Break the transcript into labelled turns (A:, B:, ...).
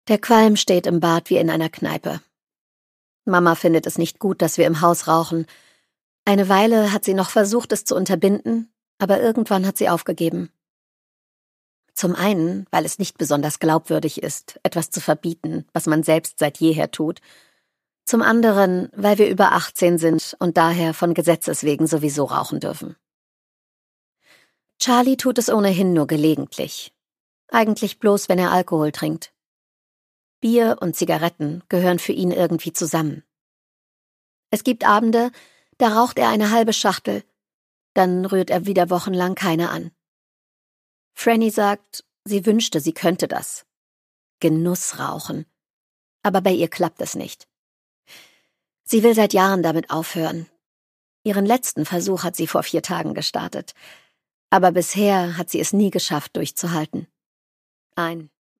A: Der Qualm steht im Bad wie in einer Kneipe. Mama findet es nicht gut, dass wir im Haus rauchen. Eine Weile hat sie noch versucht, es zu unterbinden, aber irgendwann hat sie aufgegeben. Zum einen, weil es nicht besonders glaubwürdig ist, etwas zu verbieten, was man selbst seit jeher tut. Zum anderen, weil wir über 18 sind und daher von Gesetzes wegen sowieso rauchen dürfen. Charlie tut es ohnehin nur gelegentlich. Eigentlich bloß, wenn er Alkohol trinkt. Bier und Zigaretten gehören für ihn irgendwie zusammen. Es gibt Abende, da raucht er eine halbe Schachtel, dann rührt er wieder wochenlang keine an. Franny sagt, sie wünschte, sie könnte das. Genussrauchen. Aber bei ihr klappt es nicht. Sie will seit Jahren damit aufhören. Ihren letzten Versuch hat sie vor 4 Tagen gestartet. Aber bisher hat sie es nie geschafft, durchzuhalten. Ein